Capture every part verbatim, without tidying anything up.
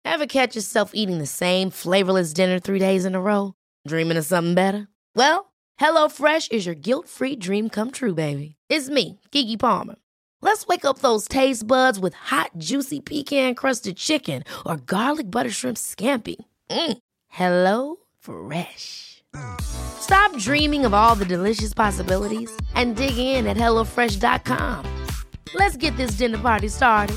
Ever catch yourself eating the same flavorless dinner three days in a row? Dreaming of something better? Well, HelloFresh is your guilt-free dream come true, baby. It's me, Keke Palmer. Let's wake up those taste buds with hot, juicy pecan-crusted chicken or garlic butter shrimp scampi. Mm. Hello Fresh. Stop dreaming of all the delicious possibilities and dig in at hello fresh dot com. Let's get this dinner party started.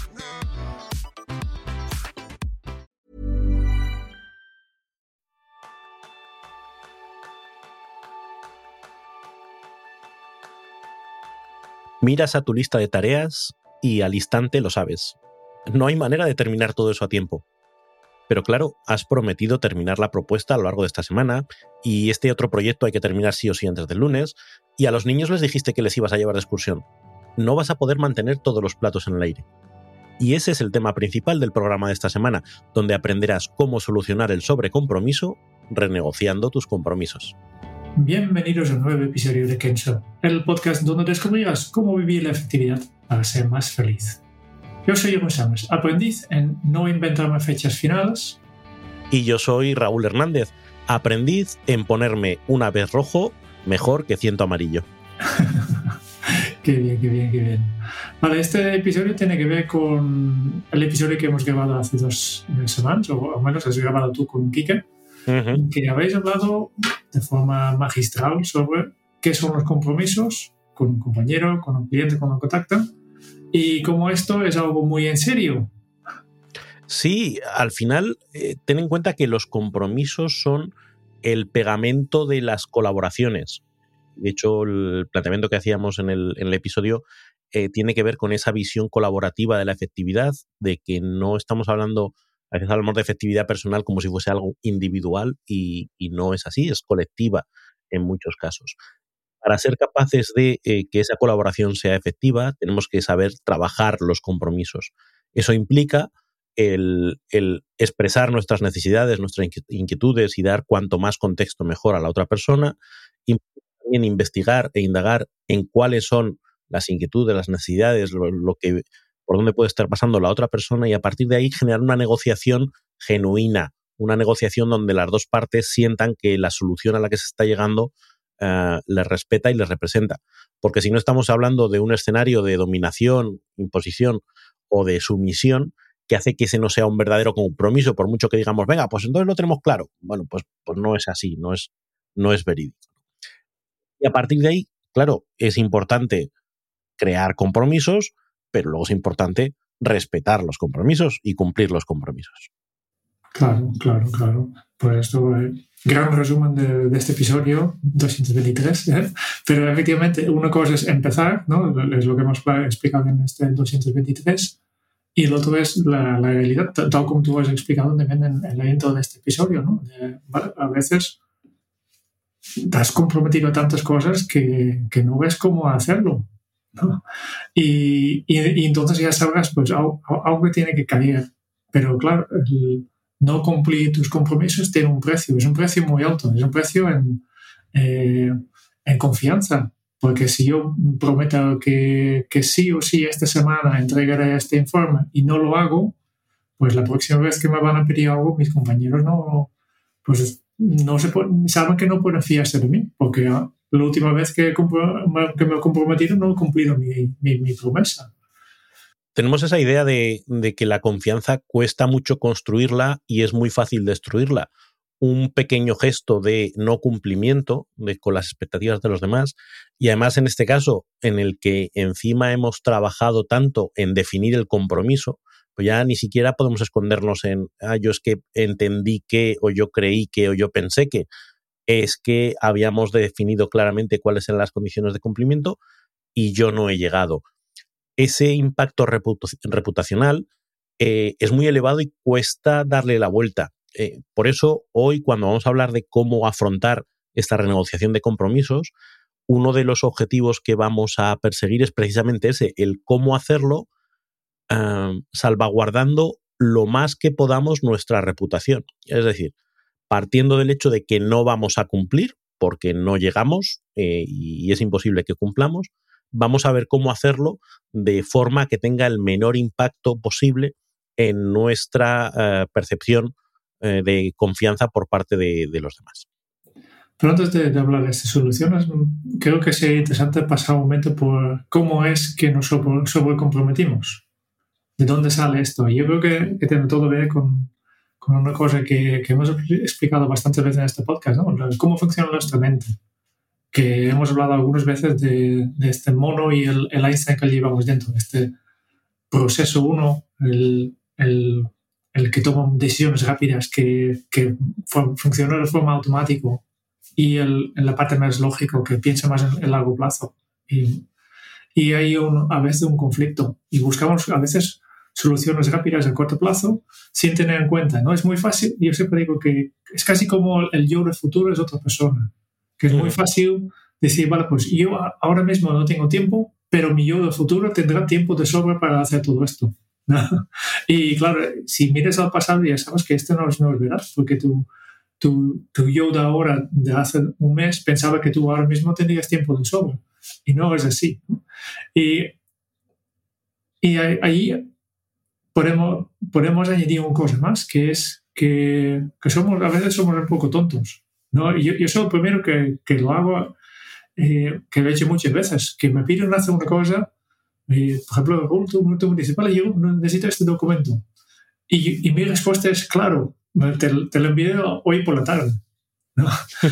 Miras a tu lista de tareas y al instante lo sabes. No hay manera de terminar todo eso a tiempo. Pero claro, has prometido terminar la propuesta a lo largo de esta semana y este otro proyecto hay que terminar sí o sí antes del lunes, y a los niños les dijiste que les ibas a llevar de excursión. No vas a poder mantener todos los platos en el aire. Y ese es el tema principal del programa de esta semana, donde aprenderás cómo solucionar el sobrecompromiso renegociando tus compromisos. Bienvenidos a un nuevo episodio de Kenso, el podcast donde descubrirás cómo vivir la efectividad para ser más feliz. Yo soy Jeroen Sanders, aprendiz en no inventarme fechas finales. Y yo soy Raúl Hernández, aprendiz en ponerme una vez rojo mejor que ciento amarillo. Qué bien, qué bien, qué bien. Vale, este episodio tiene que ver con el episodio que hemos grabado hace dos semanas, o al menos has grabado tú con Kike. Uh-huh. Que habéis hablado de forma magistral sobre qué son los compromisos con un compañero, con un cliente, con un contacto, y cómo esto es algo muy en serio. Sí, al final, eh, ten en cuenta que los compromisos son el pegamento de las colaboraciones. De hecho, el planteamiento que hacíamos en el, en el episodio eh, tiene que ver con esa visión colaborativa de la efectividad, de que no estamos hablando... A veces hablamos de efectividad personal como si fuese algo individual y, y no es así, es colectiva en muchos casos. Para ser capaces de eh, que esa colaboración sea efectiva, tenemos que saber trabajar los compromisos. Eso implica el, el expresar nuestras necesidades, nuestras inquietudes y dar cuanto más contexto mejor a la otra persona. Implica también investigar e indagar en cuáles son las inquietudes, las necesidades, lo, lo que... por dónde puede estar pasando la otra persona, y a partir de ahí generar una negociación genuina, una negociación donde las dos partes sientan que la solución a la que se está llegando uh, les respeta y les representa. Porque si no estamos hablando de un escenario de dominación, imposición o de sumisión que hace que ese no sea un verdadero compromiso, por mucho que digamos, venga, pues entonces lo tenemos claro. Bueno, pues, pues no es así, no es, no es verídico. Y a partir de ahí, claro, es importante crear compromisos, pero luego es importante respetar los compromisos y cumplir los compromisos. Claro, claro, claro. Pues esto, eh, gran resumen de, de este episodio doscientos veintitrés. ¿eh? Pero efectivamente, una cosa es empezar, ¿no? Es lo que hemos explicado en este doscientos veintitrés, y el otro es la, la realidad, tal como tú has explicado también en, en la intro de este episodio, ¿no? De, vale, a veces te has comprometido a tantas cosas que, que no ves cómo hacerlo. ¿no? Y, y, y entonces ya sabrás, pues algo, algo tiene que caer. Pero claro, el no cumplir tus compromisos tiene un precio. Es un precio muy alto. Es un precio en, eh, en confianza. Porque si yo prometo que, que sí o sí esta semana entregaré este informe y no lo hago, pues la próxima vez que me van a pedir algo, mis compañeros no, pues no se pueden, saben que no pueden fiarse de mí. Porque la última vez que, compro- que me he comprometido no he cumplido mi, mi, mi promesa. Tenemos esa idea de, de que la confianza cuesta mucho construirla y es muy fácil destruirla. Un pequeño gesto de no cumplimiento de, con las expectativas de los demás, y además en este caso en el que encima hemos trabajado tanto en definir el compromiso, pues ya ni siquiera podemos escondernos en ah, yo es que entendí que, o yo creí que, o yo pensé que. Es que habíamos definido claramente cuáles eran las condiciones de cumplimiento y yo no he llegado. Ese impacto reputa- reputacional eh, es muy elevado y cuesta darle la vuelta. Eh, por eso, hoy, cuando vamos a hablar de cómo afrontar esta renegociación de compromisos, uno de los objetivos que vamos a perseguir es precisamente ese, el cómo hacerlo eh, salvaguardando lo más que podamos nuestra reputación. Es decir, partiendo del hecho de que no vamos a cumplir, porque no llegamos eh, y es imposible que cumplamos, vamos a ver cómo hacerlo de forma que tenga el menor impacto posible en nuestra uh, percepción uh, de confianza por parte de, de los demás. Pero antes de, de hablar de estas soluciones, creo que sería interesante pasar un momento por cómo es que nos sobre, sobrecomprometimos. ¿De dónde sale esto? Yo creo que, que tiene todo que ver con, con una cosa que, que hemos explicado bastantes veces en este podcast, ¿no? Cómo funciona nuestra mente. Que hemos hablado algunas veces de, de este mono y el, el Einstein que llevamos dentro. Este proceso uno, el, el, el que toma decisiones rápidas, que, que funciona de forma automática, y el, en la parte más lógico, que piensa más en el largo plazo. Y, y hay un, a veces un conflicto. Y buscamos a veces soluciones rápidas a corto plazo sin tener en cuenta, ¿no? Es muy fácil. Yo siempre digo que es casi como el yo del futuro es otra persona. Que es muy fácil decir, vale, pues yo ahora mismo no tengo tiempo, pero mi yo del futuro tendrá tiempo de sobra para hacer todo esto, ¿no? Y claro, si miras al pasado ya sabes que esto no es, no es verdad, porque tú Tu, tu yo de ahora, de hace un mes, pensaba que tú ahora mismo tendrías tiempo de sobra. Y no es así. Y, y ahí podemos, podemos añadir una cosa más, que es que, que somos, a veces somos un poco tontos, ¿no? Yo, yo soy el primero que, que lo hago, eh, que lo he hecho muchas veces, que me piden hacer una cosa, eh, por ejemplo, oh, tú, tú me dices, vale, yo necesito este documento. Y, y mi respuesta es, claro, Te, te lo envié hoy por la tarde, ¿no?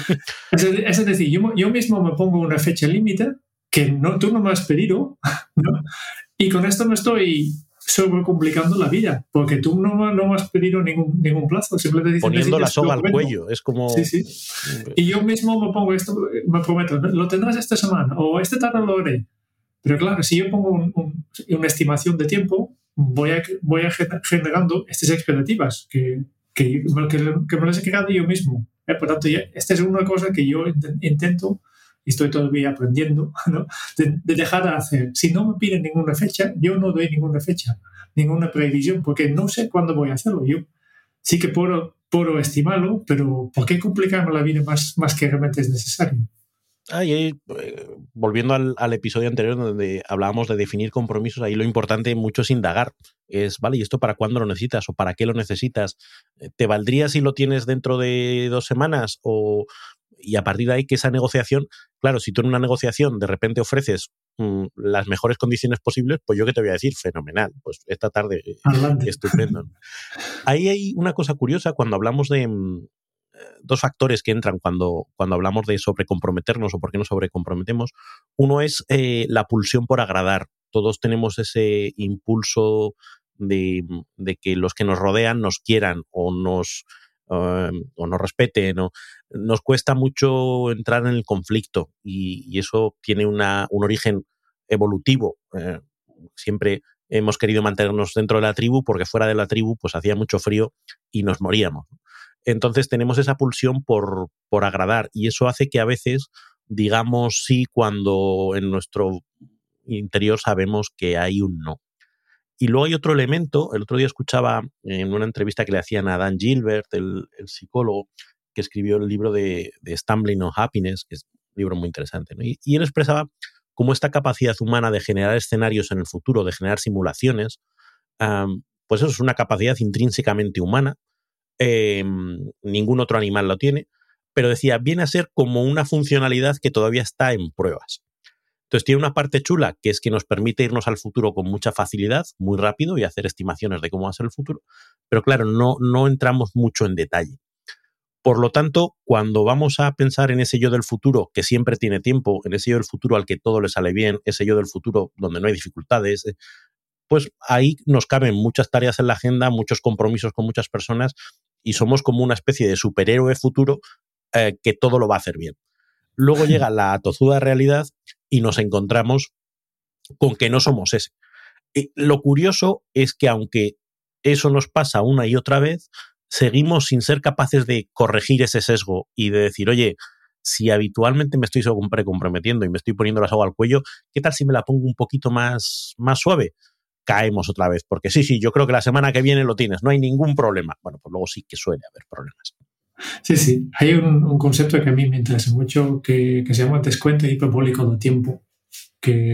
es, es decir, yo, yo mismo me pongo una fecha límite que no, tú no me has pedido, ¿no? Y con esto me estoy sobrecomplicando la vida, porque tú no, no me has pedido ningún, ningún plazo. Simplemente poniendo la soga al cuello, es como... Sí, sí. Y yo mismo me pongo esto, me prometo, lo tendrás esta semana, o esta tarde lo haré. Pero claro, si yo pongo un, un, una estimación de tiempo, voy, a, voy a generando estas expectativas que... Que, que, que me lo he creado yo mismo. ¿eh? Por tanto, ya, esta es una cosa que yo intento, y estoy todavía aprendiendo, ¿no? de, de dejar de hacer. Si no me piden ninguna fecha, yo no doy ninguna fecha, ninguna previsión, porque no sé cuándo voy a hacerlo. Yo sí que puedo, puedo estimarlo, pero ¿por qué complicarme la vida más, más que realmente es necesario? Ah, y ahí, eh, volviendo al, al episodio anterior donde hablábamos de definir compromisos, ahí lo importante mucho es indagar. Es, vale, ¿y esto para cuándo lo necesitas o para qué lo necesitas? ¿Te valdría si lo tienes dentro de dos semanas? O, y a partir de ahí, que esa negociación, claro, si tú en una negociación de repente ofreces mmm, las mejores condiciones posibles, pues yo qué te voy a decir, fenomenal, pues esta tarde, Adelante. Estupendo. Ahí hay una cosa curiosa cuando hablamos de... Mmm, dos factores que entran cuando, cuando hablamos de sobrecomprometernos o por qué nos sobrecomprometemos. Uno es eh, la pulsión por agradar. Todos tenemos ese impulso de, de que los que nos rodean nos quieran o nos, uh, o nos respeten. O, nos cuesta mucho entrar en el conflicto y, y eso tiene una, un origen evolutivo. Eh, siempre hemos querido mantenernos dentro de la tribu porque fuera de la tribu pues hacía mucho frío y nos moríamos. Entonces tenemos esa pulsión por, por agradar y eso hace que a veces digamos sí cuando en nuestro interior sabemos que hay un no. Y luego hay otro elemento, el otro día escuchaba en una entrevista que le hacían a Dan Gilbert, el, el psicólogo que escribió el libro de, de Stumbling on Happiness, que es un libro muy interesante, ¿no? Y, y él expresaba cómo esta capacidad humana de generar escenarios en el futuro, de generar simulaciones, um, pues eso es una capacidad intrínsecamente humana. Eh, ningún otro animal lo tiene, pero decía, viene a ser como una funcionalidad que todavía está en pruebas. Entonces tiene una parte chula que es que nos permite irnos al futuro con mucha facilidad, muy rápido y hacer estimaciones de cómo va a ser el futuro, pero claro, no, no entramos mucho en detalle. Por lo tanto, cuando vamos a pensar en ese yo del futuro que siempre tiene tiempo, en ese yo del futuro al que todo le sale bien, ese yo del futuro donde no hay dificultades, pues ahí nos caben muchas tareas en la agenda, muchos compromisos con muchas personas y somos como una especie de superhéroe futuro eh, que todo lo va a hacer bien. Luego llega la tozuda realidad y nos encontramos con que no somos ese. Y lo curioso es que aunque eso nos pasa una y otra vez, seguimos sin ser capaces de corregir ese sesgo y de decir, oye, si habitualmente me estoy comprometiendo y me estoy poniendo la soga al cuello, ¿qué tal si me la pongo un poquito más, más suave? Caemos otra vez, porque sí, sí, yo creo que la semana que viene lo tienes, no hay ningún problema. Bueno, pues luego sí que suele haber problemas. Sí, sí. Hay un, un concepto que a mí me interesa mucho que, que se llama descuento hiperbólico del tiempo, que,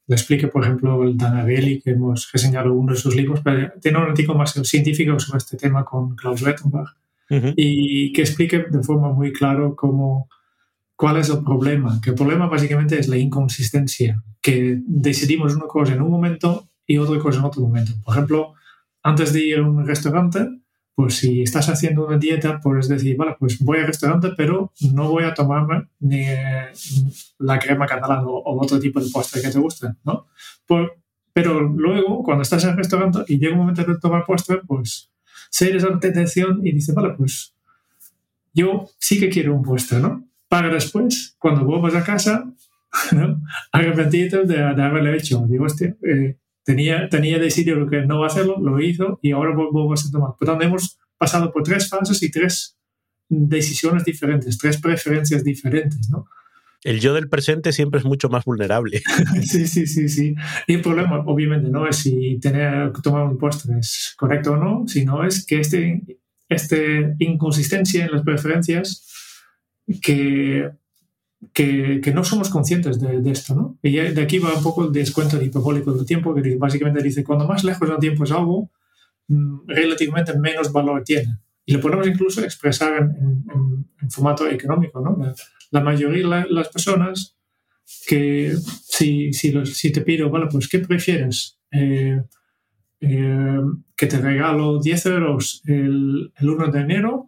le explique, por ejemplo, el Dan Ariely, que hemos reseñado uno de sus libros, pero tiene un artículo más científico sobre este tema con Klaus Rettenbach, uh-huh. y que explique de forma muy clara cómo, cuál es el problema. Que el problema básicamente es la inconsistencia, que decidimos una cosa en un momento y otra cosa en otro momento. Por ejemplo, antes de ir a un restaurante, pues si estás haciendo una dieta, puedes decir, vale, pues voy al restaurante, pero no voy a tomarme ni eh, la crema catalana o, o otro tipo de postre que te guste, ¿no? Por, pero luego, cuando estás en el restaurante y llega un momento de tomar postre, pues cedes a la tentación y dices, vale, pues yo sí que quiero un postre, ¿no? Para después, cuando vuelvas a casa, ¿no? Arrepentirte de, de haberlo hecho. Digo, hostia, eh, Tenía, tenía decidido que no hacerlo, lo hizo y ahora volvemos a tomar. Por tanto, hemos pasado por tres fases y tres decisiones diferentes, tres preferencias diferentes, ¿no? El yo del presente siempre es mucho más vulnerable. Sí, sí, sí, sí. Y el problema, obviamente, no es si tener que tomar un postre es correcto o no, sino es que este, este inconsistencia en las preferencias que... Que, que no somos conscientes de, de esto, ¿no? Y de aquí va un poco el descuento hiperbólico del tiempo, que básicamente dice, cuando más lejos del tiempo es algo, relativamente menos valor tiene. Y lo podemos incluso expresar en, en, en formato económico, ¿no? La, la mayoría de las personas que si, si, los, si te pido, vale, pues ¿qué prefieres? Eh, eh, ¿Que te regalo diez euros el, el uno de enero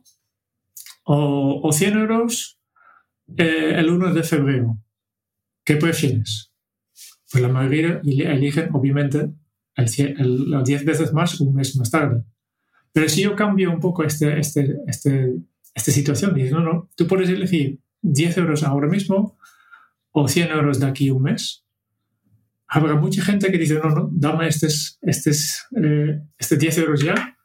o, o cien euros Eh, el uno de febrero? ¿Qué prefieres? Pues la mayoría eligen, obviamente, el, el, las diez veces más un mes más tarde. Pero si yo cambio un poco este, este, este, esta situación, y dices, no, no, tú puedes elegir diez euros ahora mismo o cien euros de aquí a un mes, habrá mucha gente que dice, no, no, dame estos, estos, eh, estos diez euros ya,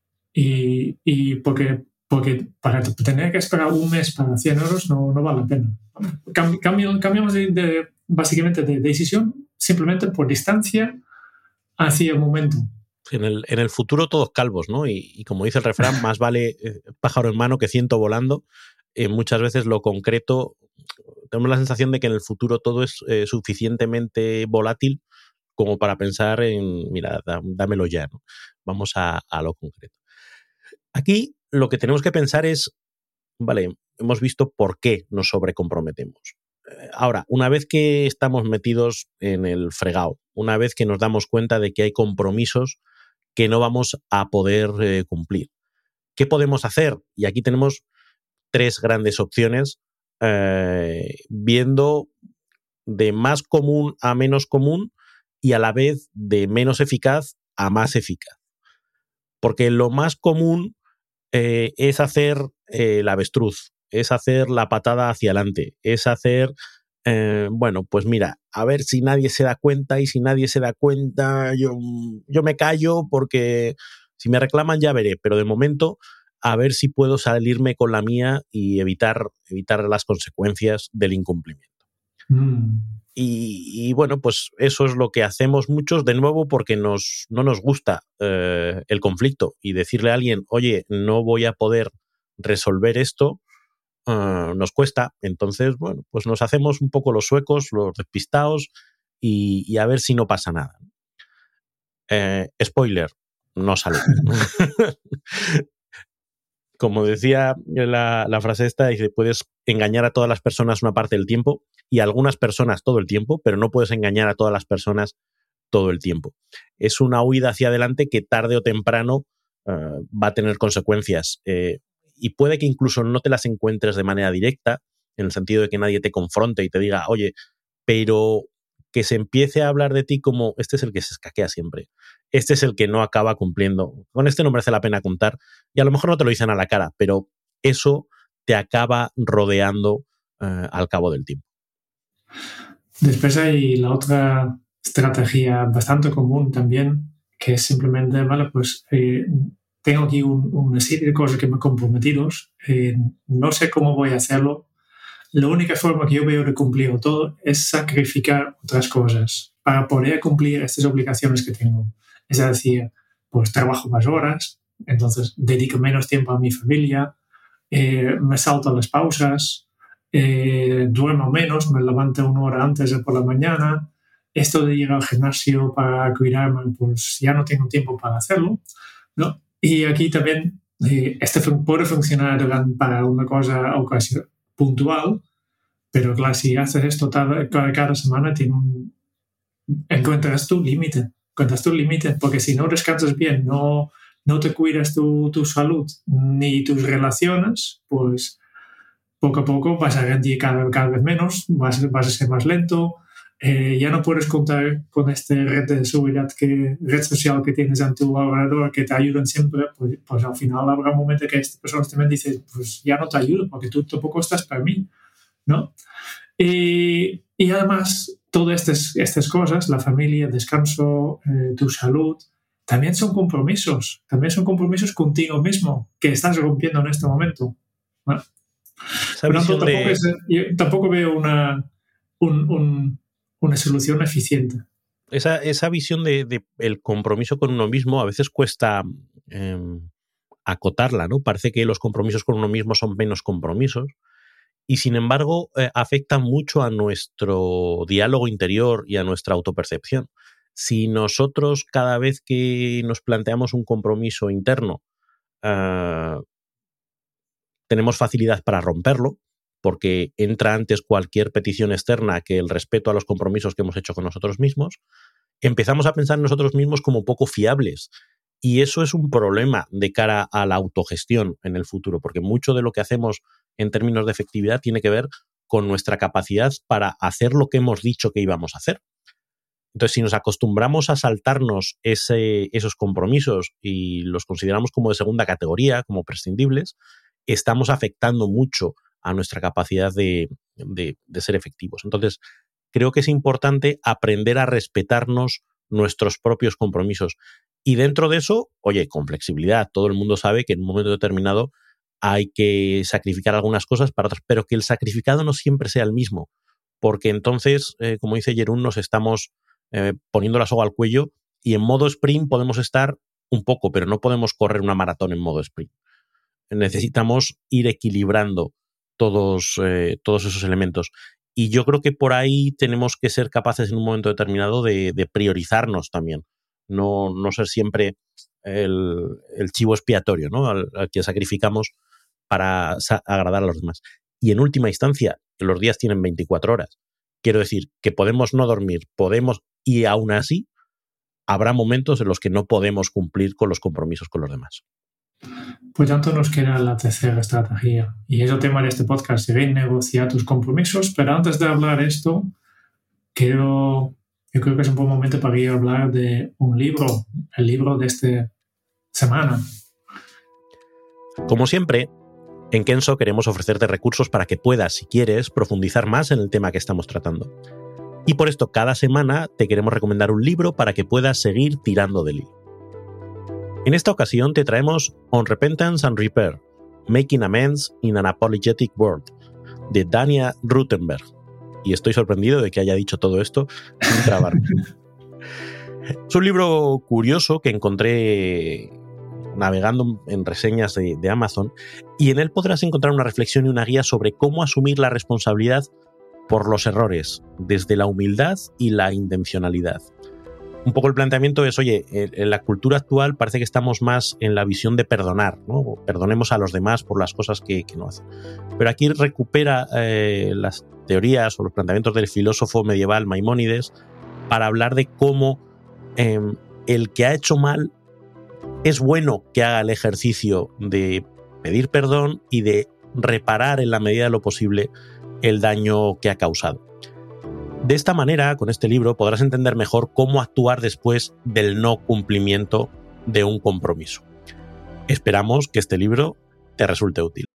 y, y porque porque para tener que esperar un mes para cien euros no, no vale la pena. Cambi- cambiamos de, de, básicamente de decisión simplemente por distancia hacia el momento. En el, en el futuro todos calvos, ¿no? Y, y como dice el refrán, más vale eh, pájaro en mano que ciento volando. Eh, muchas veces lo concreto, tenemos la sensación de que en el futuro todo es eh, suficientemente volátil como para pensar en, mira, dá, dámelo ya, ¿no? Vamos a, a lo concreto. Aquí lo que tenemos que pensar es, vale, hemos visto por qué nos sobrecomprometemos. Ahora, una vez que estamos metidos en el fregado, una vez que nos damos cuenta de que hay compromisos que no vamos a poder eh, cumplir, ¿qué podemos hacer? Y aquí tenemos tres grandes opciones, eh, viendo de más común a menos común y a la vez de menos eficaz a más eficaz. Porque lo más común Eh, es hacer eh, el avestruz, es hacer la patada hacia adelante, es hacer, eh, bueno, pues mira, a ver si nadie se da cuenta y si nadie se da cuenta yo, yo me callo porque si me reclaman ya veré, pero de momento a ver si puedo salirme con la mía y evitar, evitar las consecuencias del incumplimiento. Mm. Y, y bueno, pues eso es lo que hacemos muchos, de nuevo, porque nos, no nos gusta eh, el conflicto y decirle a alguien, oye, no voy a poder resolver esto, uh, nos cuesta. Entonces, bueno, pues nos hacemos un poco los suecos, los despistados y, y a ver si no pasa nada. Eh, spoiler, no sale. Como decía la, la frase esta, dice, puedes engañar a todas las personas una parte del tiempo y a algunas personas todo el tiempo, pero no puedes engañar a todas las personas todo el tiempo. Es una huida hacia adelante que tarde o temprano uh, va a tener consecuencias eh, y puede que incluso no te las encuentres de manera directa, en el sentido de que nadie te confronte y te diga, oye, pero que se empiece a hablar de ti como este es el que se escaquea siempre, este es el que no acaba cumpliendo, con este no merece la pena contar, y a lo mejor no te lo dicen a la cara, pero eso te acaba rodeando eh, al cabo del tiempo. Después hay la otra estrategia bastante común también, que es simplemente, vale, pues eh, tengo aquí un, una serie de cosas que me he comprometido, eh, no sé cómo voy a hacerlo. La única forma que yo veo de cumplirlo todo es sacrificar otras cosas para poder cumplir estas obligaciones que tengo. Es decir, pues trabajo más horas, entonces dedico menos tiempo a mi familia, eh, me salto las pausas, eh, duermo menos, me levanto una hora antes de por la mañana, esto de ir al gimnasio para cuidarme, pues ya no tengo tiempo para hacerlo, ¿no? Y aquí también eh, este puede funcionar para una cosa ocasión, puntual, pero claro, si haces esto cada, cada semana, tiene un, encuentras tu límite, encuentras tu límite, porque si no descansas bien, no, no te cuidas tu, tu salud ni tus relaciones, pues poco a poco vas a rendir cada, cada vez menos, vas, vas a ser más lento, eh, ya no puedes contar con esta red de seguridad, que, red social que tienes en tu alrededor, que te ayudan siempre, pues, pues al final habrá un momento que esta persona también dice, pues ya no te ayudo porque tú tampoco estás para mí, ¿no? Y, y además, todas estas, estas cosas, la familia, el descanso, eh, tu salud, también son compromisos, también son compromisos contigo mismo que estás rompiendo en este momento, ¿no? Pero tampoco, de... es, yo tampoco veo una, un, un, una solución eficiente. Esa, esa visión de, de el compromiso con uno mismo a veces cuesta eh, acotarla, ¿no? Parece que los compromisos con uno mismo son menos compromisos y, sin embargo, eh, afectan mucho a nuestro diálogo interior y a nuestra autopercepción. Si nosotros, cada vez que nos planteamos un compromiso interno, eh, tenemos facilidad para romperlo, porque entra antes cualquier petición externa que el respeto a los compromisos que hemos hecho con nosotros mismos, empezamos a pensar en nosotros mismos como poco fiables. Y eso es un problema de cara a la autogestión en el futuro, porque mucho de lo que hacemos en términos de efectividad tiene que ver con nuestra capacidad para hacer lo que hemos dicho que íbamos a hacer. Entonces, si nos acostumbramos a saltarnos ese, esos compromisos y los consideramos como de segunda categoría, como prescindibles, estamos afectando mucho a nuestra capacidad de, de, de ser efectivos. Entonces, creo que es importante aprender a respetarnos nuestros propios compromisos. Y dentro de eso, oye, con flexibilidad. Todo el mundo sabe que en un momento determinado hay que sacrificar algunas cosas para otras, pero que el sacrificado no siempre sea el mismo. Porque entonces, eh, como dice Jeroen, nos estamos eh, poniendo la soga al cuello y en modo sprint podemos estar un poco, pero no podemos correr una maratón en modo sprint. Necesitamos ir equilibrando todos, eh, todos esos elementos. Y yo creo que por ahí tenemos que ser capaces en un momento determinado de, de priorizarnos también. No, no ser siempre el, el chivo expiatorio, ¿no? al, al que sacrificamos para sa- agradar a los demás. Y en última instancia, los días tienen veinticuatro horas. Quiero decir que podemos no dormir, podemos, y aún así habrá momentos en los que no podemos cumplir con los compromisos con los demás. Pues tanto nos queda la tercera estrategia. Y es el tema de este podcast, renegociar tus compromisos. Pero antes de hablar de esto, quiero, yo creo que es un buen momento para ir a hablar de un libro, el libro de esta semana. Como siempre, en Kenso queremos ofrecerte recursos para que puedas, si quieres, profundizar más en el tema que estamos tratando. Y por esto, cada semana te queremos recomendar un libro para que puedas seguir tirando del hilo. En esta ocasión te traemos On Repentance and Repair, Making Amends in an Apologetic World, de Dania Ruttenberg. Y estoy sorprendido de que haya dicho todo esto sin trabarme. Es un libro curioso que encontré navegando en reseñas de, de Amazon, y en él podrás encontrar una reflexión y una guía sobre cómo asumir la responsabilidad por los errores, desde la humildad y la intencionalidad. Un poco el planteamiento es, oye, en la cultura actual parece que estamos más en la visión de perdonar, ¿no? Perdonemos a los demás por las cosas que, que no hacen. Pero aquí recupera eh, las teorías o los planteamientos del filósofo medieval Maimónides para hablar de cómo eh, el que ha hecho mal es bueno que haga el ejercicio de pedir perdón y de reparar en la medida de lo posible el daño que ha causado. De esta manera, con este libro, podrás entender mejor cómo actuar después del no cumplimiento de un compromiso. Esperamos que este libro te resulte útil.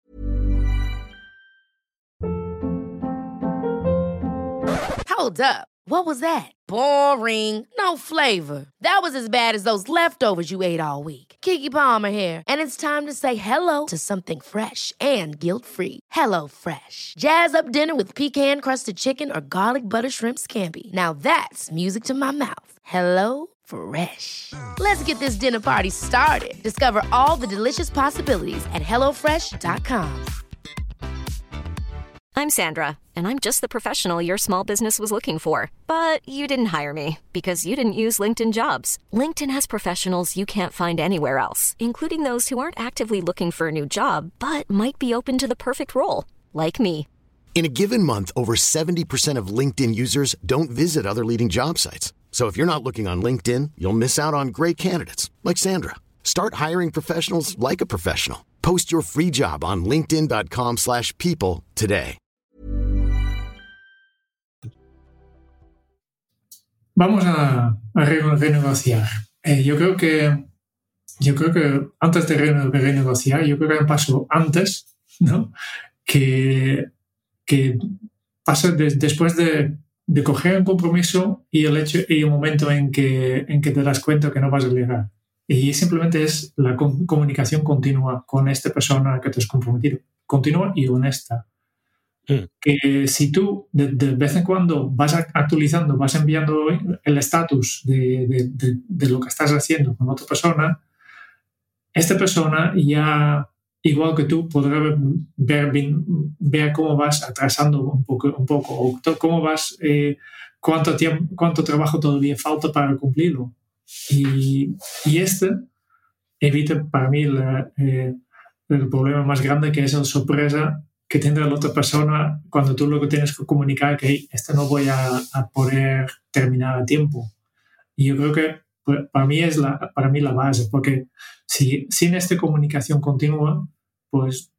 Hold up. What was that? Boring. No flavor. That was as bad as those leftovers you ate all week. Keke Palmer here, and it's time to say hello to something fresh and guilt-free. Hello Fresh. Jazz up dinner with pecan-crusted chicken or garlic butter shrimp scampi. Now that's music to my mouth. Hello Fresh. Let's get this dinner party started. Discover all the delicious possibilities at hello fresh dot com. I'm Sandra, and I'm just the professional your small business was looking for. But you didn't hire me because you didn't use LinkedIn Jobs. LinkedIn has professionals you can't find anywhere else, including those who aren't actively looking for a new job, but might be open to the perfect role, like me. In a given month, over seventy percent of LinkedIn users don't visit other leading job sites. So if you're not looking on LinkedIn, you'll miss out on great candidates like Sandra. Start hiring professionals like a professional. Post your free job on linkedin.com slash people today. Vamos a, a renegociar. Eh, yo creo que yo creo que antes de renegociar, yo creo que hay un paso antes, ¿no? Que, que pasa de, después de, de coger un compromiso y el hecho y el momento en que, en que te das cuenta que no vas a llegar. Y simplemente es la com- comunicación continua con esta persona que te has comprometido. Continua y honesta. Mm. Que si tú de, de vez en cuando vas actualizando, vas enviando el estatus de, de, de, de lo que estás haciendo con otra persona, esta persona ya, igual que tú, podrá ver, ver, ver cómo vas atrasando un poco, un poco o cómo vas, eh, cuánto tiempo, cuánto trabajo todavía falta para cumplirlo. Y, y este evita para mí la, eh, el problema más grande, que es la sorpresa que tendrá la otra persona cuando tú lo que tienes que comunicar que hey, esto no voy a, a poder terminar a tiempo. Y yo creo que para mí es la, para mí la base, porque si sin esta comunicación continua, pues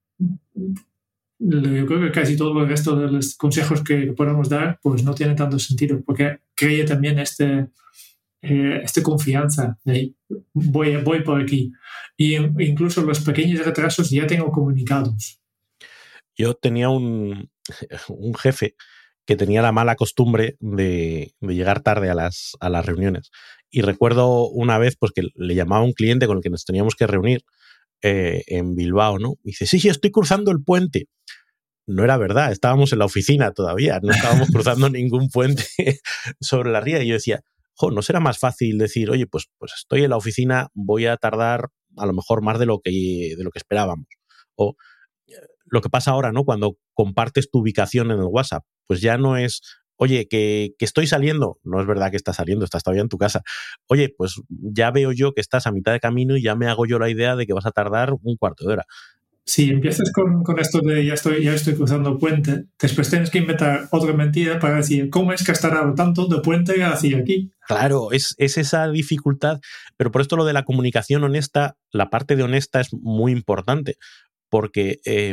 yo creo que casi todo el resto de los consejos que podemos dar pues no tiene tanto sentido, porque crea también este Eh, esta confianza de voy, voy por aquí, y incluso los pequeños retrasos ya tengo comunicados. Yo tenía un, un jefe que tenía la mala costumbre de, de llegar tarde a las, a las reuniones, y recuerdo una vez pues, que le llamaba a un cliente con el que nos teníamos que reunir eh, en Bilbao, ¿no? Y dice, sí, sí, estoy cruzando el puente. No era verdad, estábamos en la oficina todavía, no estábamos cruzando ningún puente sobre la ría, y yo decía, Jo, ¿no será más fácil decir, oye, pues, pues estoy en la oficina, voy a tardar a lo mejor más de lo que, de lo que esperábamos? O lo que pasa ahora, ¿no? Cuando compartes tu ubicación en el WhatsApp, pues ya no es, oye, que, que estoy saliendo. No es verdad que estás saliendo, estás todavía en tu casa. Oye, pues ya veo yo que estás a mitad de camino y ya me hago yo la idea de que vas a tardar un cuarto de hora. Si empiezas con, con esto de ya estoy, ya estoy cruzando el puente, después tienes que inventar otra mentira para decir cómo es que has tardado tanto de puente hacia aquí. Claro, es, es esa dificultad, pero por esto lo de la comunicación honesta, la parte de honesta es muy importante, porque eh,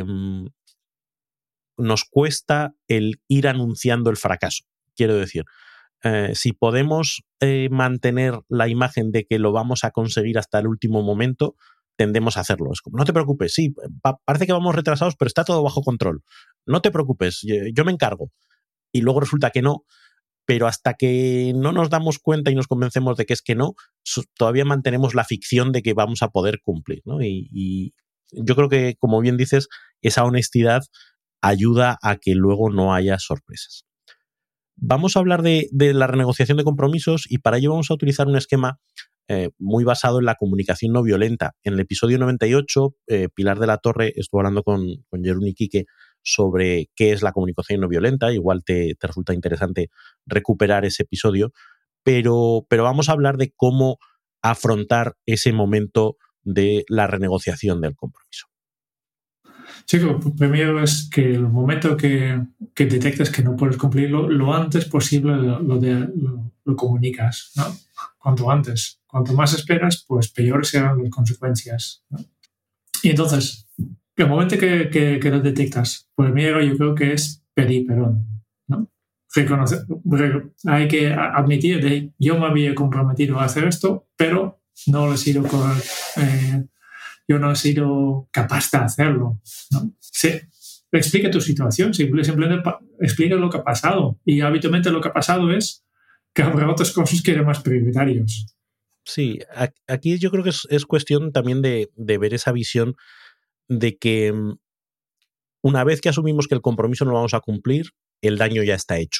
nos cuesta el ir anunciando el fracaso. Quiero decir, eh, si podemos eh, mantener la imagen de que lo vamos a conseguir hasta el último momento, tendemos a hacerlo. Es como, no te preocupes, sí, pa- parece que vamos retrasados, pero está todo bajo control. No te preocupes, yo, yo me encargo. Y luego resulta que no, pero hasta que no nos damos cuenta y nos convencemos de que es que no, so, todavía mantenemos la ficción de que vamos a poder cumplir, ¿no? Y, y yo creo que, como bien dices, esa honestidad ayuda a que luego no haya sorpresas. Vamos a hablar de, de la renegociación de compromisos, y para ello vamos a utilizar un esquema Eh, muy basado en la comunicación no violenta. En el episodio noventa y ocho, eh, Pilar de la Torre estuvo hablando con, con Jeroen y Quique sobre qué es la comunicación no violenta. Igual te, te resulta interesante recuperar ese episodio, pero, pero vamos a hablar de cómo afrontar ese momento de la renegociación del compromiso. Sí, lo primero es que el momento que, que detectas que no puedes cumplirlo, lo antes posible lo, lo, de, lo, lo comunicas, ¿no? Cuanto antes. Cuanto más esperas, pues peores serán las consecuencias, ¿no? Y entonces, el momento que, que, que lo detectas, primero yo creo que es pedir perdón, ¿no? Reconocer, hay que admitir de yo me había comprometido a hacer esto, pero no lo he sido con, eh, yo no he sido capaz de hacerlo, ¿no? Sí. Explica tu situación, simplemente explica lo que ha pasado, y habitualmente lo que ha pasado es que habrá otras cosas que eran más prioritarios. Sí, aquí yo creo que es, es cuestión también de, de ver esa visión de que una vez que asumimos que el compromiso no lo vamos a cumplir, el daño ya está hecho.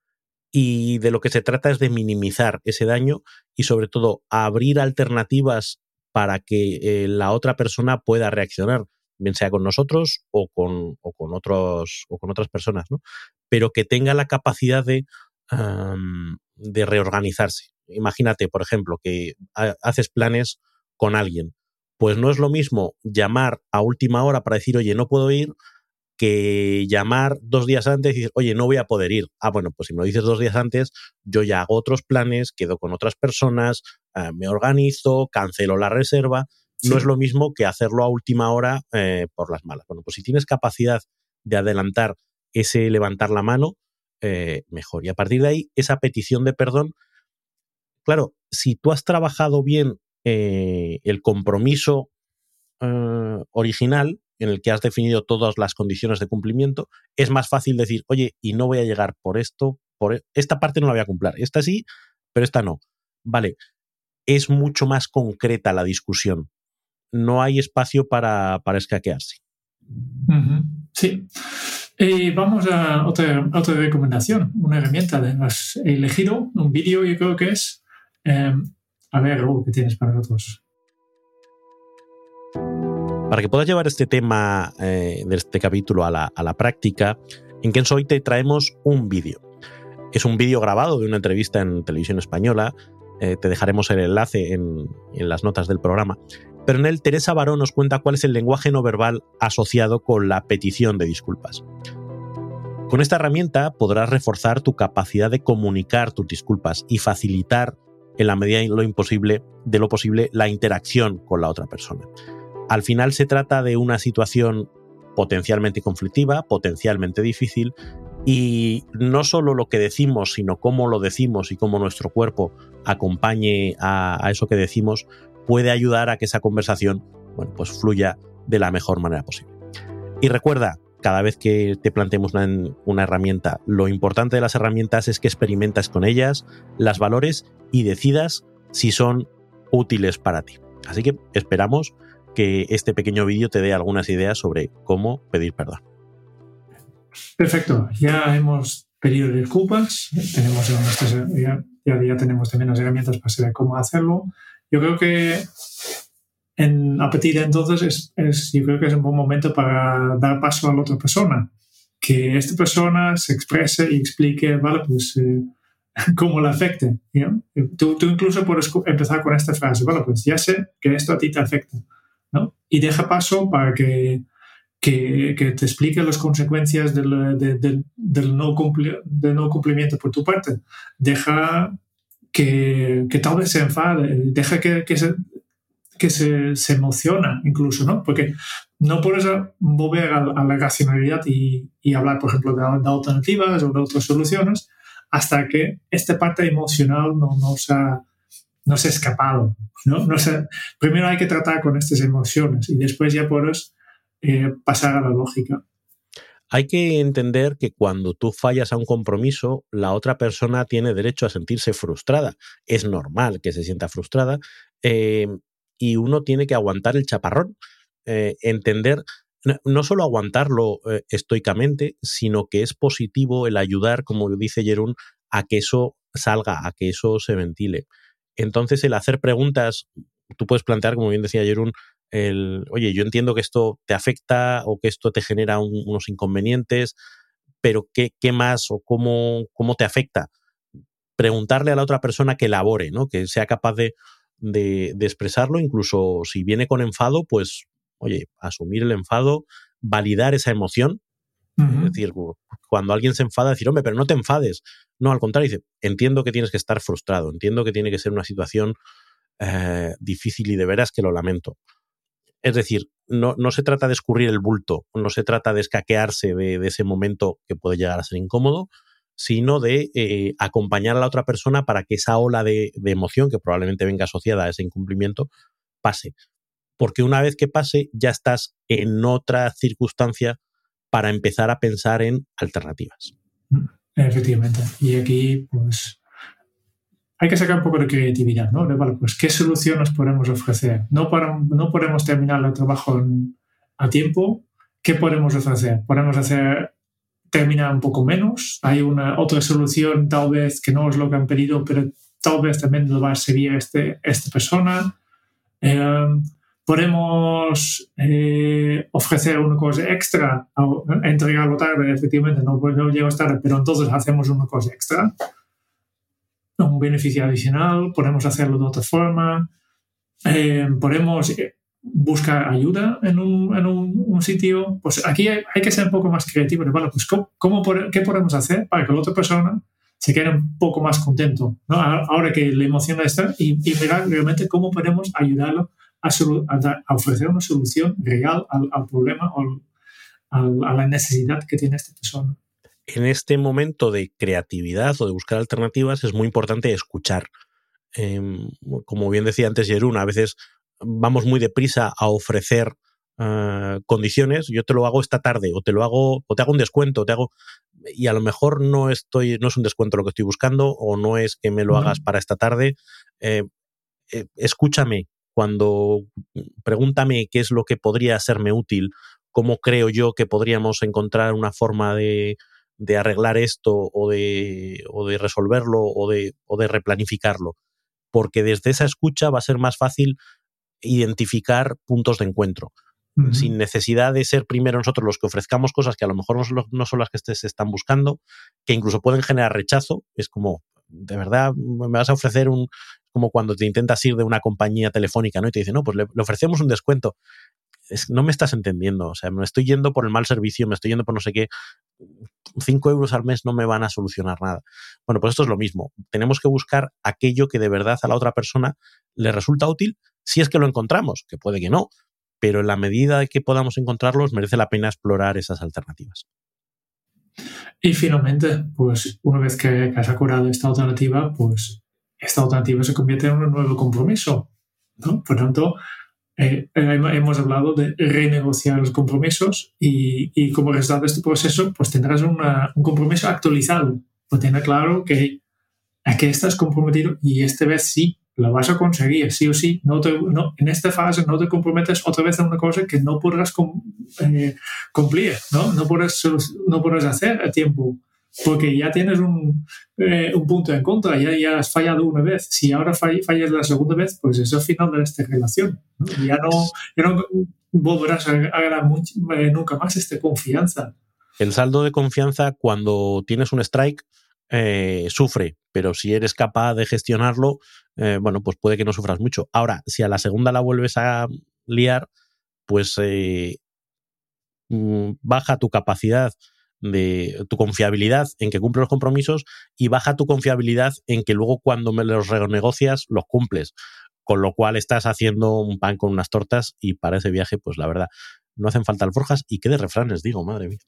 Y de lo que se trata es de minimizar ese daño y, sobre todo, abrir alternativas para que eh, la otra persona pueda reaccionar. bien sea con nosotros o con, o con, otros, o con otras personas, ¿no? Pero que tenga la capacidad de, um, de reorganizarse. Imagínate, por ejemplo, que ha, haces planes con alguien. Pues no es lo mismo llamar a última hora para decir, oye, no puedo ir, que llamar dos días antes y decir, oye, no voy a poder ir. Ah, bueno, pues si me lo dices dos días antes, yo ya hago otros planes, quedo con otras personas, eh, me organizo, cancelo la reserva. Sí. No es lo mismo que hacerlo a última hora eh, por las malas. Bueno, pues si tienes capacidad de adelantar ese levantar la mano, eh, mejor. Y a partir de ahí, esa petición de perdón, claro, si tú has trabajado bien eh, el compromiso eh, original, en el que has definido todas las condiciones de cumplimiento, es más fácil decir, oye, y no voy a llegar por esto, por esta parte no la voy a cumplir, esta sí, pero esta no. Vale, es mucho más concreta la discusión. No hay espacio para, para escaquearse. Uh-huh. Sí. Y vamos a otra, otra recomendación, una herramienta. De, has elegido un vídeo, yo creo que es... Eh, a ver, Raúl, ¿qué tienes para nosotros? Para que puedas llevar este tema eh, de este capítulo a la, a la práctica, en Ken Soy te traemos un vídeo. Es un vídeo grabado de una entrevista en Televisión Española. Eh, te dejaremos el enlace en, en las notas del programa. Pero en él, Teresa Baró nos cuenta cuál es el lenguaje no verbal asociado con la petición de disculpas. Con esta herramienta podrás reforzar tu capacidad de comunicar tus disculpas y facilitar, en la medida de lo imposible, de lo posible, la interacción con la otra persona. Al final se trata de una situación potencialmente conflictiva, potencialmente difícil, y no solo lo que decimos, sino cómo lo decimos y cómo nuestro cuerpo acompañe a, a eso que decimos, puede ayudar a que esa conversación, bueno, pues fluya de la mejor manera posible. Y recuerda, cada vez que te planteemos una, una herramienta, lo importante de las herramientas es que experimentes con ellas, las valores y decidas si son útiles para ti. Así que esperamos que este pequeño vídeo te dé algunas ideas sobre cómo pedir perdón. Perfecto, ya hemos pedido disculpas, tenemos nuestras, ya, ya, ya tenemos también las herramientas para saber cómo hacerlo. Yo creo que en, a partir de entonces es, es, yo creo que es un buen momento para dar paso a la otra persona, que esta persona se exprese y explique, vale, pues eh, cómo le afecte. ¿No? Tú, tú incluso puedes empezar con esta frase, vale, pues ya sé que esto a ti te afecta, ¿no? Y deja paso para que, que, que te explique las consecuencias del, de, de, del, no cumpli, del no cumplimiento por tu parte. Deja que, que tal vez se enfade, deja que, que, se, que se, se emociona incluso, ¿no? Porque no puedes volver a, a la racionalidad y, y hablar, por ejemplo, de, de alternativas o de otras soluciones hasta que esta parte emocional no, no se ha no se ha escapado, ¿no? No se, primero hay que tratar con estas emociones y después ya puedes eh, pasar a la lógica. Hay que entender que cuando tú fallas a un compromiso, la otra persona tiene derecho a sentirse frustrada. Es normal que se sienta frustrada eh, y uno tiene que aguantar el chaparrón, eh, entender, no, no solo aguantarlo eh, estoicamente, sino que es positivo el ayudar, como dice Jeroen, a que eso salga, a que eso se ventile. Entonces, el hacer preguntas, tú puedes plantear, como bien decía Jeroen, el, oye, yo entiendo que esto te afecta o que esto te genera un, unos inconvenientes, pero ¿qué, qué más o cómo, cómo te afecta? Preguntarle a la otra persona que elabore, ¿no? Que sea capaz de, de, de expresarlo, incluso si viene con enfado, pues, oye, asumir el enfado, validar esa emoción. Uh-huh. Es decir, cuando alguien se enfada, decir, hombre, pero no te enfades. No, al contrario, dice, entiendo que tienes que estar frustrado, entiendo que tiene que ser una situación eh, difícil y de veras que lo lamento. Es decir, no, no se trata de escurrir el bulto, no se trata de escaquearse de, de ese momento que puede llegar a ser incómodo, sino de eh, acompañar a la otra persona para que esa ola de, de emoción que probablemente venga asociada a ese incumplimiento pase. Porque una vez que pase, ya estás en otra circunstancia para empezar a pensar en alternativas. Efectivamente. Y aquí, pues, hay que sacar un poco de creatividad, ¿no? De, vale, pues, ¿qué soluciones podemos ofrecer? No, para, no podemos terminar el trabajo en, a tiempo. ¿Qué podemos ofrecer? Podemos hacer terminar un poco menos. Hay una otra solución, tal vez, que no es lo que han pedido, pero tal vez también lo va a seguir este, esta persona. Eh, podemos eh, ofrecer una cosa extra, entregarlo tarde, efectivamente, no, no llegamos tarde, pero entonces hacemos una cosa extra, un beneficio adicional, podemos hacerlo de otra forma, eh, podemos buscar ayuda en un, en un, un sitio. Pues aquí hay, hay que ser un poco más creativo. Bueno, pues ¿cómo, cómo, ¿qué podemos hacer para que la otra persona se quede un poco más contento, ¿no? Ahora que le emociona estar, y, y mirar realmente cómo podemos ayudarlo a, a, a ofrecer una solución real al, al problema o al, a la necesidad que tiene esta persona. En este momento de creatividad o de buscar alternativas es muy importante escuchar. Eh, como bien decía antes Jeroen, a veces vamos muy deprisa a ofrecer uh, condiciones. Yo te lo hago esta tarde, o te lo hago, o te hago un descuento, te hago, y a lo mejor no estoy, no es un descuento lo que estoy buscando, o no es que me lo uh-huh. hagas para esta tarde. Eh, eh, escúchame cuando pregúntame qué es lo que podría serme útil, cómo creo yo que podríamos encontrar una forma de, de arreglar esto o de, o de resolverlo o de, o de replanificarlo. Porque desde esa escucha va a ser más fácil identificar puntos de encuentro, uh-huh. sin necesidad de ser primero nosotros los que ofrezcamos cosas que a lo mejor no son, no son las que se están buscando, que incluso pueden generar rechazo. Es como, de verdad, me vas a ofrecer un... como cuando te intentas ir de una compañía telefónica, ¿no? Y te dicen, no, pues le, le ofrecemos un descuento. Es, no me estás entendiendo, o sea, me estoy yendo por el mal servicio, me estoy yendo por no sé qué. Cinco euros al mes no me van a solucionar nada. Bueno, pues esto es lo mismo. Tenemos que buscar aquello que de verdad a la otra persona le resulta útil, si es que lo encontramos, que puede que no, pero en la medida de que podamos encontrarlos, merece la pena explorar esas alternativas. Y finalmente, pues una vez que has acordado esta alternativa, pues esta alternativa se convierte en un nuevo compromiso, ¿no? Por tanto, eh, hemos hablado de renegociar los compromisos y, y como resultado de este proceso, pues tendrás una, un compromiso actualizado. Pues tener claro que a qué estás comprometido y esta vez sí lo vas a conseguir, sí o sí. No te, no, en esta fase no te comprometes otra vez a una cosa que no podrás com, eh, cumplir, ¿no? No podrás, no podrás hacer a tiempo, porque ya tienes un, eh, un punto en contra, ya, ya has fallado una vez. Si ahora fall, fallas la segunda vez, pues es el final de esta relación, ¿no? Ya, no, ya no volverás a, a ganar mucho, eh, nunca más esta confianza. El saldo de confianza cuando tienes un strike eh, sufre, pero si eres capaz de gestionarlo, eh, bueno, pues puede que no sufras mucho. Ahora, si a la segunda la vuelves a liar, pues eh, baja tu capacidad de tu confiabilidad en que cumples los compromisos y baja tu confiabilidad en que luego cuando me los renegocias los cumples, con lo cual estás haciendo un pan con unas tortas y para ese viaje, pues la verdad, no hacen falta alforjas y qué de refranes digo, madre mía.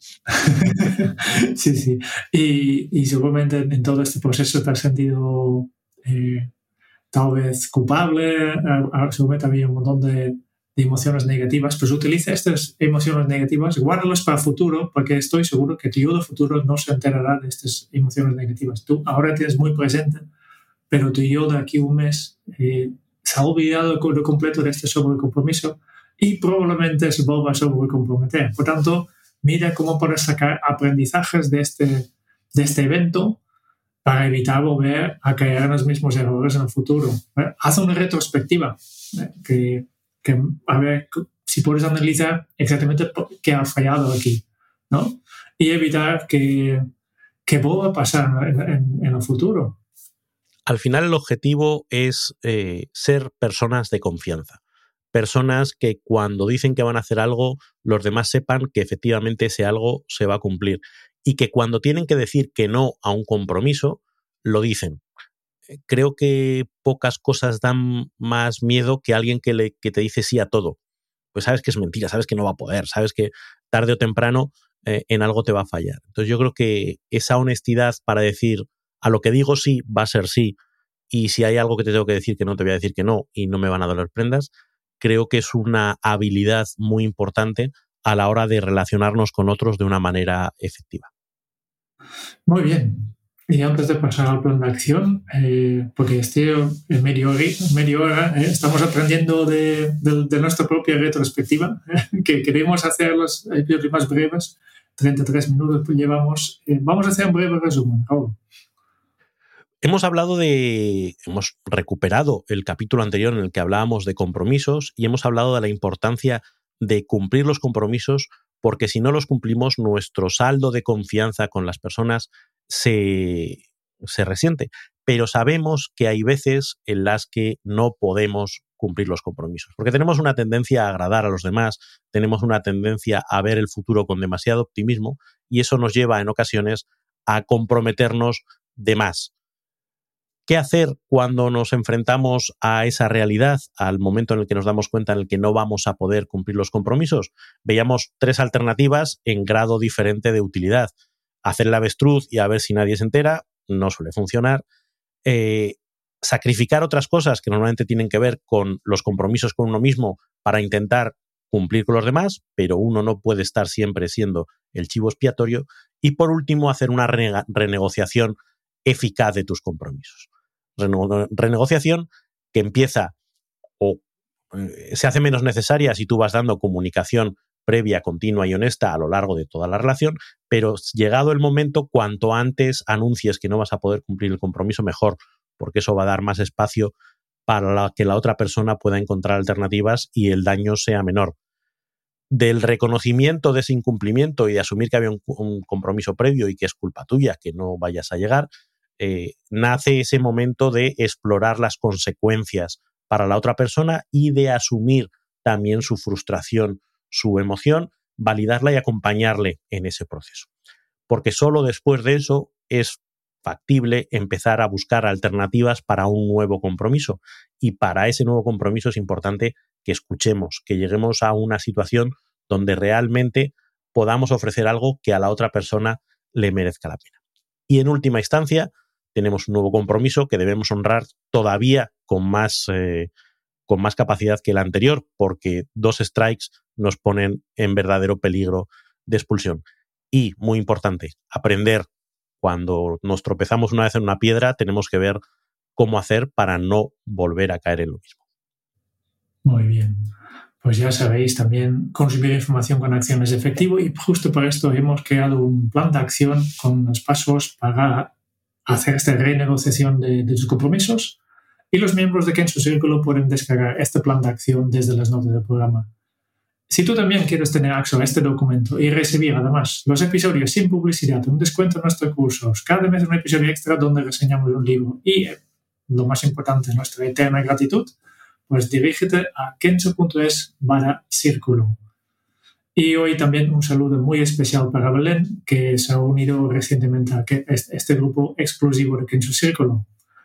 Sí, sí. Y, y seguramente en todo este proceso te has sentido eh, tal vez culpable, seguramente había un montón de, de emociones negativas, pues utiliza estas emociones negativas, guárdalas para el futuro, porque estoy seguro que tu yo del futuro no se enterará de estas emociones negativas. Tú ahora tienes muy presente, pero tu yo de aquí un mes eh, se ha olvidado por completo de este sobrecompromiso y probablemente se vuelva a sobrecomprometer. Por tanto, mira cómo puedes sacar aprendizajes de este, de este evento para evitar volver a caer en los mismos errores en el futuro. ¿Eh? Haz una retrospectiva, ¿eh? que, que a ver si puedes analizar exactamente qué ha fallado aquí, ¿no? Y evitar que, que vuelva a pasar en, en, en el futuro. Al final el objetivo es eh, ser personas de confianza. Personas que cuando dicen que van a hacer algo, los demás sepan que efectivamente ese algo se va a cumplir. Y que cuando tienen que decir que no a un compromiso, lo dicen. Creo que pocas cosas dan más miedo que alguien que, le, que te dice sí a todo. Pues sabes que es mentira, sabes que no va a poder, sabes que tarde o temprano eh, en algo te va a fallar. Entonces yo creo que esa honestidad para decir a lo que digo sí, va a ser sí, y si hay algo que te tengo que decir que no, te voy a decir que no y no me van a doler prendas, creo que es una habilidad muy importante a la hora de relacionarnos con otros de una manera efectiva. Muy bien. Y antes de pasar al plan de acción, eh, porque este en media hora, media hora eh, estamos aprendiendo de, de, de nuestra propia retrospectiva, eh, que queremos hacer los episodios más breves, treinta y tres minutos llevamos. Eh, vamos a hacer un breve resumen, Raúl. Hemos hablado de, hemos recuperado el capítulo anterior en el que hablábamos de compromisos y hemos hablado de la importancia de cumplir los compromisos, porque si no los cumplimos, nuestro saldo de confianza con las personas se, se resiente. Pero sabemos que hay veces en las que no podemos cumplir los compromisos, porque tenemos una tendencia a agradar a los demás, tenemos una tendencia a ver el futuro con demasiado optimismo y eso nos lleva en ocasiones a comprometernos de más. ¿Qué hacer cuando nos enfrentamos a esa realidad, al momento en el que nos damos cuenta en el que no vamos a poder cumplir los compromisos? Veíamos tres alternativas en grado diferente de utilidad. Hacer el avestruz y a ver si nadie se entera, no suele funcionar. Eh, sacrificar otras cosas que normalmente tienen que ver con los compromisos con uno mismo para intentar cumplir con los demás, pero uno no puede estar siempre siendo el chivo expiatorio. Y por último, hacer una rene- renegociación eficaz de tus compromisos. Rene- renegociación que empieza o eh, se hace menos necesaria si tú vas dando comunicación previa, continua y honesta a lo largo de toda la relación, pero llegado el momento, cuanto antes anuncies que no vas a poder cumplir el compromiso, mejor, porque eso va a dar más espacio para la, que la otra persona pueda encontrar alternativas y el daño sea menor. Del reconocimiento de ese incumplimiento y de asumir que había un, un compromiso previo y que es culpa tuya que no vayas a llegar, eh, nace ese momento de explorar las consecuencias para la otra persona y de asumir también su frustración, su emoción, validarla y acompañarle en ese proceso. Porque solo después de eso es factible empezar a buscar alternativas para un nuevo compromiso. Y para ese nuevo compromiso es importante que escuchemos, que lleguemos a una situación donde realmente podamos ofrecer algo que a la otra persona le merezca la pena. Y en última instancia, tenemos un nuevo compromiso que debemos honrar todavía con más, eh, con más capacidad que el anterior, porque dos strikes nos ponen en verdadero peligro de expulsión. Y, muy importante, aprender. Cuando nos tropezamos una vez en una piedra, tenemos que ver cómo hacer para no volver a caer en lo mismo. Muy bien. Pues ya sabéis, también consumir información con acción es efectivo y justo por esto hemos creado un plan de acción con los pasos para hacer esta renegociación de, de tus compromisos y los miembros de Kenso Círculo pueden descargar este plan de acción desde las notas del programa. Si tú también quieres tener acceso a este documento y recibir además los episodios sin publicidad, un descuento en nuestros cursos, cada mes un episodio extra donde reseñamos un libro y, lo más importante, nuestra eterna gratitud, pues dirígete a kenso.es barra círculo. Y hoy también un saludo muy especial para Belén, que se ha unido recientemente a este grupo exclusivo de Kenso Círculo.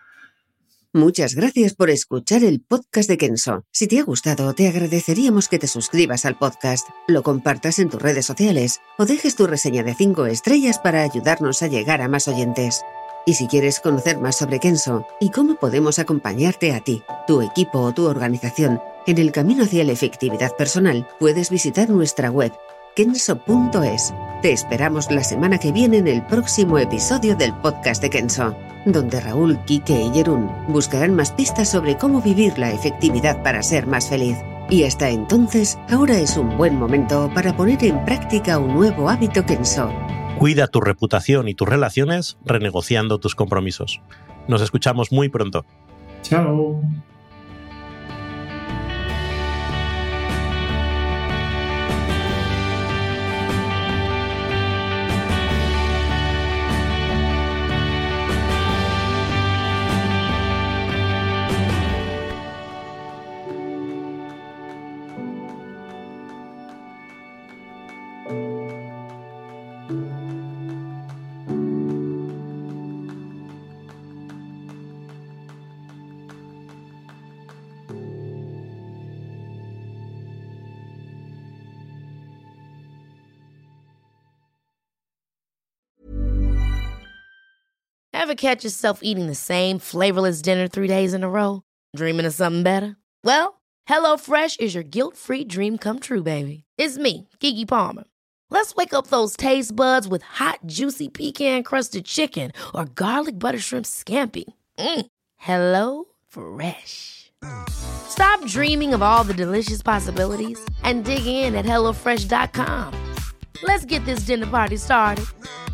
Muchas gracias por escuchar el podcast de Kenso. Si te ha gustado, te agradeceríamos que te suscribas al podcast, lo compartas en tus redes sociales o dejes tu reseña de cinco estrellas para ayudarnos a llegar a más oyentes. Y si quieres conocer más sobre Kenso y cómo podemos acompañarte a ti, tu equipo o tu organización en el camino hacia la efectividad personal, puedes visitar nuestra web kenso punto es. Te esperamos la semana que viene en el próximo episodio del podcast de Kenso, donde Raúl, Quique y Jerún buscarán más pistas sobre cómo vivir la efectividad para ser más feliz. Y hasta entonces, ahora es un buen momento para poner en práctica un nuevo hábito Kenso. Cuida tu reputación y tus relaciones renegociando tus compromisos. Nos escuchamos muy pronto. Chao. Ever catch yourself eating the same flavorless dinner three days in a row? Dreaming of something better? Well, HelloFresh is your guilt-free dream come true, baby. It's me, Keke Palmer. Let's wake up those taste buds with hot, juicy pecan-crusted chicken or garlic butter shrimp scampi. Mm. Hello Fresh. Stop dreaming of all the delicious possibilities and dig in at hello fresh dot com. Let's get this dinner party started.